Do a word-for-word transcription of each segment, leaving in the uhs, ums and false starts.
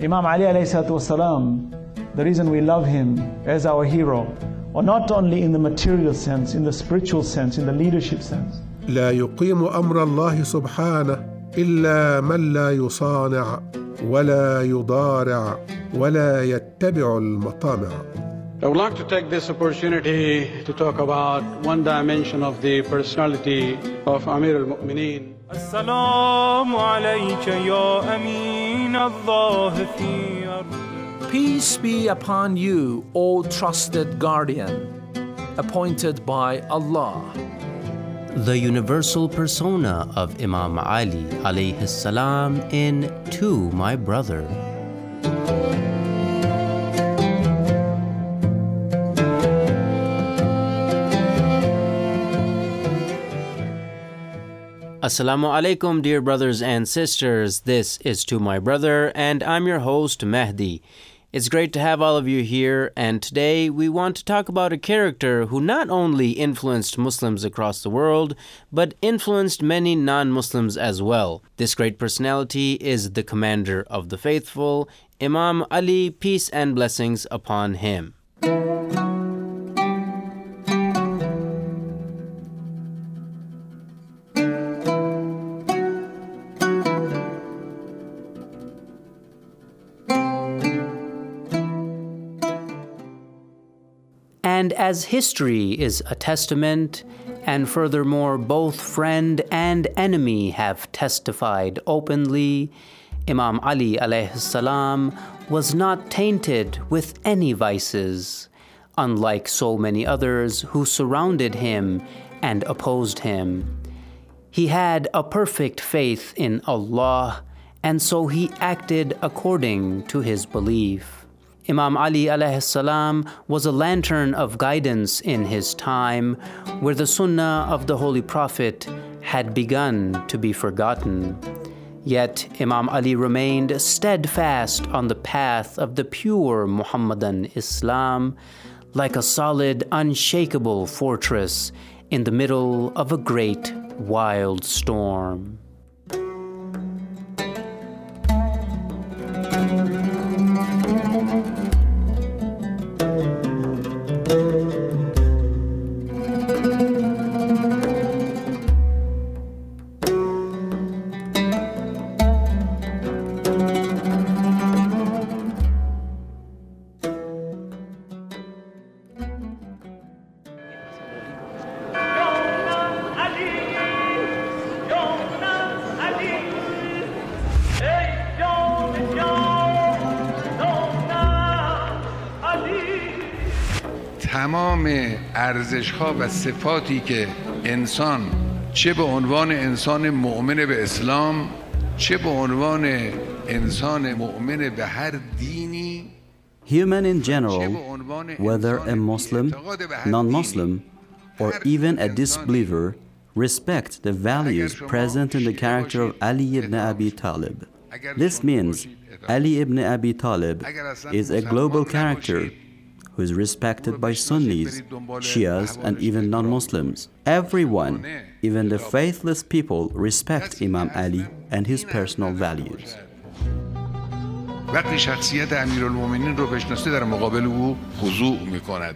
Imam Ali alayhi salatu wasalam, the reason we love him as our hero, or not only in the material sense, in the spiritual sense, in the leadership sense. لا يقيم أمر الله سبحانه إلا من لا يصانع ولا يضارع ولا يتبع المطامع. I would like to take this opportunity to talk about one dimension of the personality of Amir al-Mu'mineen. As-salamu alayka ya Amin Allah fi ardi. Peace be upon you, O trusted guardian, appointed by Allah. The universal persona of Imam Ali alayhi salam in To My Brother. Assalamu alaikum, dear brothers and sisters. This is To My Brother, and I'm your host, Mehdi. It's great to have all of you here, and today we want to talk about a character who not only influenced Muslims across the world, but influenced many non-Muslims as well. This great personality is the commander of the faithful, Imam Ali, peace and blessings upon him. And as history is a testament, and furthermore both friend and enemy have testified openly, Imam Ali alayhi salam was not tainted with any vices, unlike so many others who surrounded him and opposed him. He had a perfect faith in Allah, and so he acted according to his belief. Imam Ali alayhi salam was a lantern of guidance in his time, where the sunnah of the Holy Prophet had begun to be forgotten. Yet Imam Ali remained steadfast on the path of the pure Muhammadan Islam, like a solid, unshakable fortress in the middle of a great, wild storm. تمام ارزش‌ها و صفاتی که انسان چه به عنوان انسان مؤمن به اسلام چه به عنوان انسان مؤمن به هر دینی Human in general, whether a Muslim, non-Muslim, or even a disbeliever, respect the values present in the character of Ali ibn Abi Talib. This means Ali ibn Abi Talib is a global character who is respected by Sunnis, Shias, and even non-Muslims. Everyone, even the faithless people, respect Imam Ali and his personal values. وقتی شخصیت امیرالمومنین رو بشناسه در مقابل او خضوع میکند.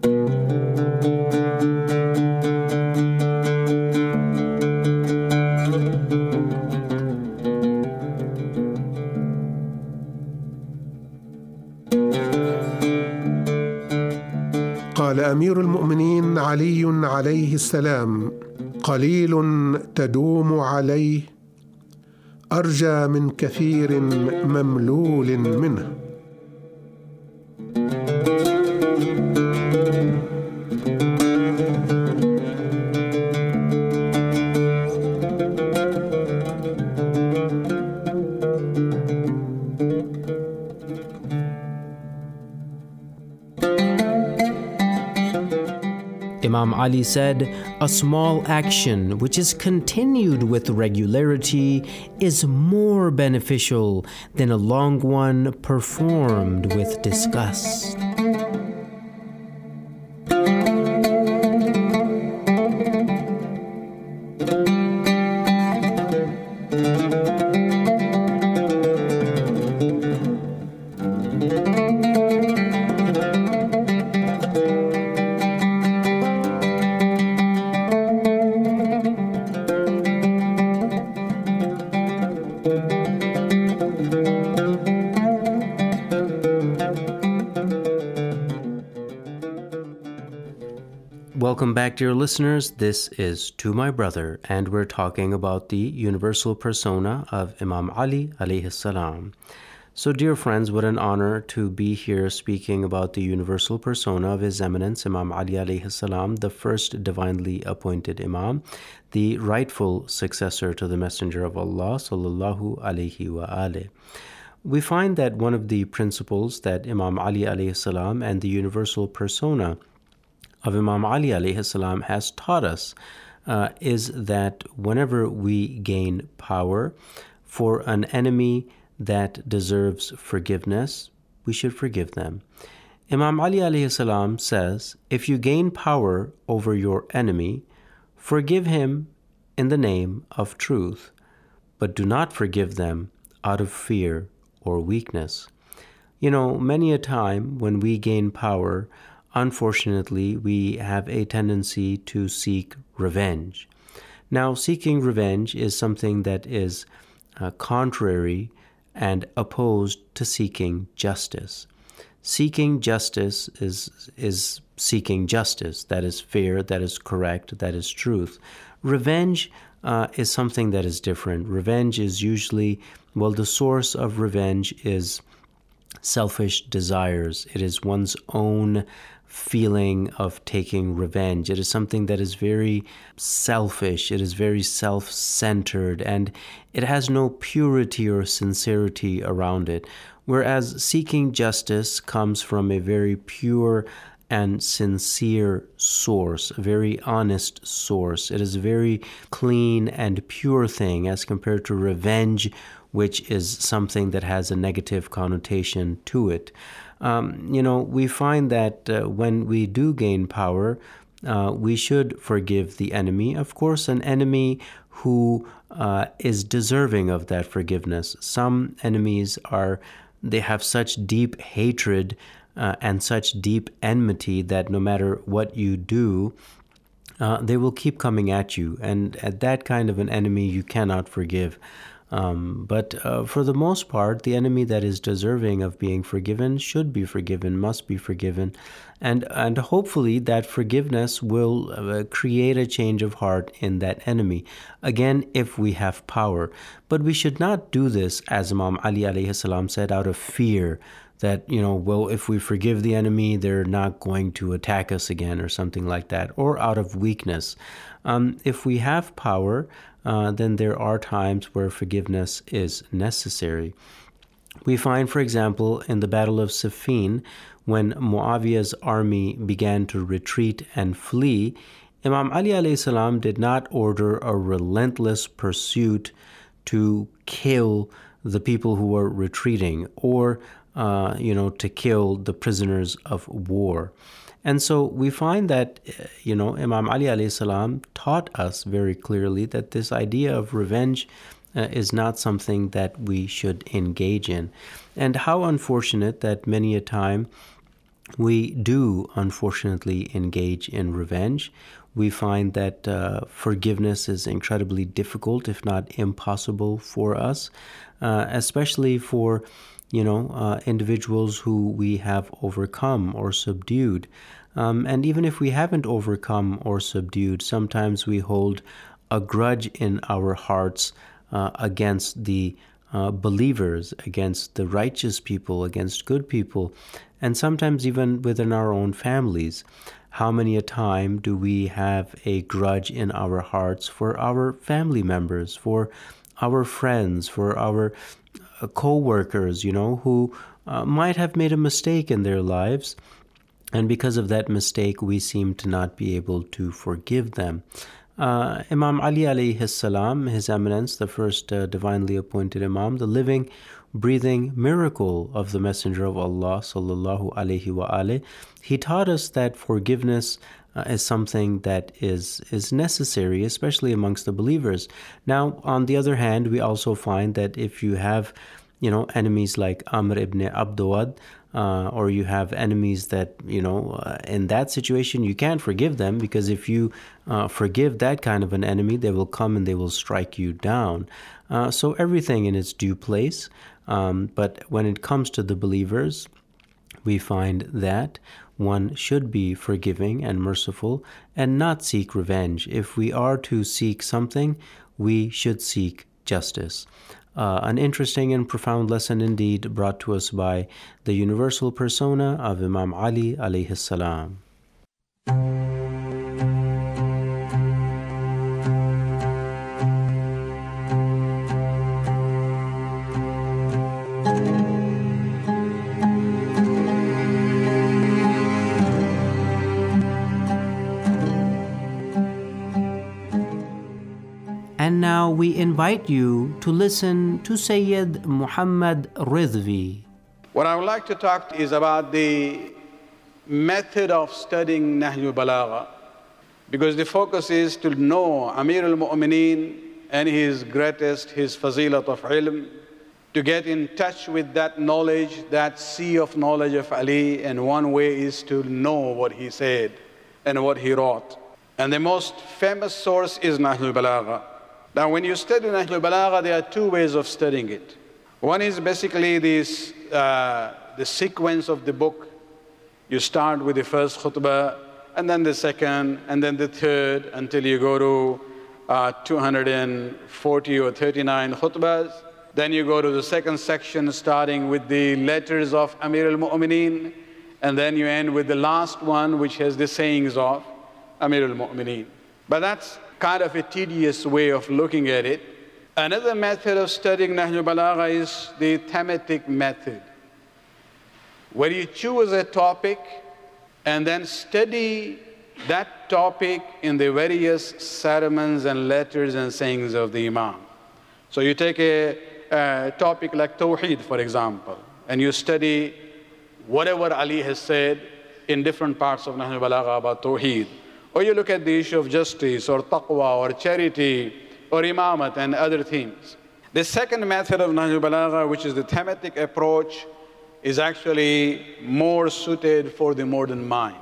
قال أمير المؤمنين علي عليه السلام: قليل تدوم عليه أرجى من كثير مملول منه. Imam Ali said, "A small action which is continued with regularity is more beneficial than a long one performed with disgust." Welcome back, dear listeners. This is To My Brother, and we're talking about the universal persona of Imam Ali alayhi salam. So, dear friends, what an honor to be here speaking about the universal persona of His Eminence Imam Ali alayhi salam, the first divinely appointed Imam, the rightful successor to the Messenger of Allah sallallahu alayhi wa alayhi. We find that one of the principles that Imam Ali alayhi salam and the universal persona of Imam Ali alayhi salam has taught us uh, is that whenever we gain power for an enemy that deserves forgiveness, we should forgive them. Imam Ali alayhi salam says, if you gain power over your enemy, forgive him in the name of truth, but do not forgive them out of fear or weakness. You know, many a time when we gain power, unfortunately, we have a tendency to seek revenge. Now, seeking revenge is something that is uh, contrary and opposed to seeking justice. Seeking justice is is seeking justice. That is fair, that is correct, that is truth. Revenge uh, is something that is different. Revenge is usually, well, the source of revenge is selfish desires. It is one's own feeling of taking revenge. It is something that is very selfish. It is very self-centered, and it has no purity or sincerity around it. Whereas seeking justice comes from a very pure and sincere source, a very honest source. It is a very clean and pure thing as compared to revenge, which is something that has a negative connotation to it. Um, you know, we find that uh, when we do gain power, uh, we should forgive the enemy. Of course, an enemy who uh, is deserving of that forgiveness. Some enemies are, they have such deep hatred uh, and such deep enmity that no matter what you do, uh, they will keep coming at you. And at that kind of an enemy, you cannot forgive. Um, but uh, for the most part, the enemy that is deserving of being forgiven should be forgiven, must be forgiven. And and hopefully that forgiveness will uh, create a change of heart in that enemy. Again, if we have power. But we should not do this, as Imam Ali alayhi salam said, out of fear that, you know, well, if we forgive the enemy, they're not going to attack us again or something like that, or out of weakness. Um, if we have power, Uh, then there are times where forgiveness is necessary. We find, for example, in the Battle of Siffin, when Muawiyah's army began to retreat and flee, Imam Ali alayhi salam did not order a relentless pursuit to kill the people who were retreating or, uh, you know, to kill the prisoners of war. And so we find that, you know, Imam Ali alayhi salam taught us very clearly that this idea of revenge uh, is not something that we should engage in. And how unfortunate that many a time we do, unfortunately, engage in revenge. We find that uh, forgiveness is incredibly difficult, if not impossible, for us, uh, especially for you know, uh, individuals who we have overcome or subdued. Um, and even if we haven't overcome or subdued, sometimes we hold a grudge in our hearts uh, against the uh, believers, against the righteous people, against good people, and sometimes even within our own families. How many a time do we have a grudge in our hearts for our family members, for our friends, for our uh, co-workers, you know, who uh, might have made a mistake in their lives, and because of that mistake, we seem to not be able to forgive them. Uh, Imam Ali alayhi salam, His Eminence, the first uh, divinely appointed Imam, the living, breathing miracle of the Messenger of Allah sallallahu alayhi wa alayhi, he taught us that forgiveness uh, is something that is is necessary, especially amongst the believers. Now, on the other hand, we also find that if you have, you know, enemies like Amr ibn Abdawad, Uh, or you have enemies that, you know, uh, in that situation, you can't forgive them, because if you uh, forgive that kind of an enemy, they will come and they will strike you down. Uh, so everything in its due place. Um, but when it comes to the believers, we find that one should be forgiving and merciful and not seek revenge. If we are to seek something, we should seek justice. Uh, an interesting and profound lesson indeed, brought to us by the universal persona of Imam Ali alayhi salam. And now we invite you to listen to Sayyid Muhammad Ridvi. What I would like to talk is about the method of studying Nahjul Balagha, because the focus is to know Amir al-Mu'mineen and his greatest, his fazilat of ilm, to get in touch with that knowledge, that sea of knowledge of Ali, and one way is to know what he said and what he wrote. And the most famous source is Nahjul Balagha. Now, when you study Nahjul Balagha, there are two ways of studying it. One is basically this, uh, the sequence of the book. You start with the first khutbah, and then the second, and then the third, until you go to uh, two hundred forty or thirty-nine khutbahs. Then you go to the second section, starting with the letters of Amir al-Mu'mineen, and then you end with the last one, which has the sayings of Amir al-Mu'mineen. But that's kind of a tedious way of looking at it. Another method of studying Nahjul Balagha is the thematic method, where you choose a topic and then study that topic in the various sermons and letters and sayings of the Imam. So you take a, a topic like Tawheed, for example, and you study whatever Ali has said in different parts of Nahjul Balagha about Tawheed. Or you look at the issue of justice or taqwa or charity or imamat and other themes. The second method of Nahjul Balagha, which is the thematic approach, is actually more suited for the modern mind.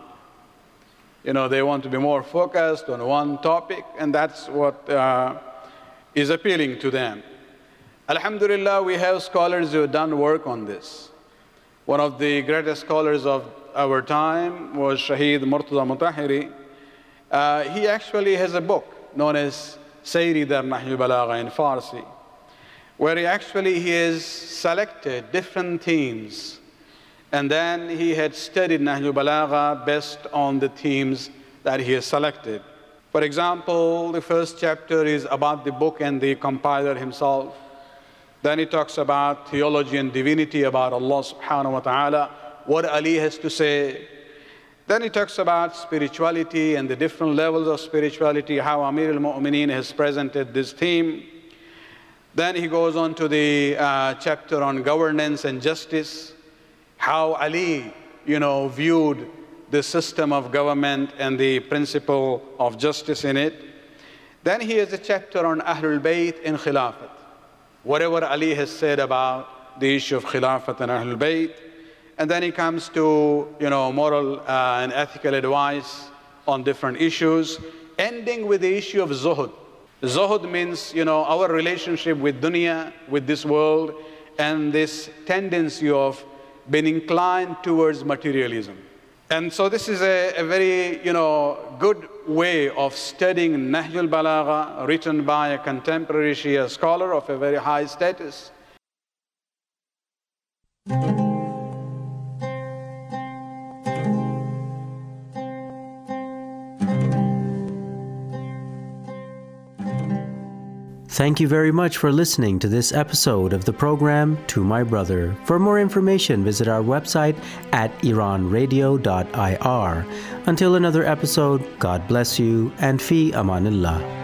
You know, they want to be more focused on one topic, and that's what uh, is appealing to them. Alhamdulillah, we have scholars who have done work on this. One of the greatest scholars of our time was Shaheed Murtaza Mutahhiri. Uh, he actually has a book known as Sayri Dar Nahjul Balagha in Farsi, where he actually he has selected different themes, and then he had studied Nahjul Balagha based on the themes that he has selected. For example, the first chapter is about the book and the compiler himself. Then he talks about theology and divinity, about Allah subhanahu wa ta'ala, what Ali has to say. Then he talks about spirituality and the different levels of spirituality, how Amir al-Mu'mineen has presented this theme. Then he goes on to the uh, chapter on governance and justice, how Ali, you know, viewed the system of government and the principle of justice in it. Then he has a chapter on Ahlul Bayt and Khilafat, whatever Ali has said about the issue of Khilafat and Ahlul Bayt. And then he comes to, you know, moral uh, and ethical advice on different issues, ending with the issue of zuhud. Zuhud means, you know, our relationship with dunya, with this world, and this tendency of being inclined towards materialism. And so this is a, a very, you know, good way of studying Nahjul Balagha, written by a contemporary Shia scholar of a very high status. Thank you very much for listening to this episode of the program To My Brother. For more information, visit our website at iran radio dot I R. Until another episode, God bless you and fi amanillah.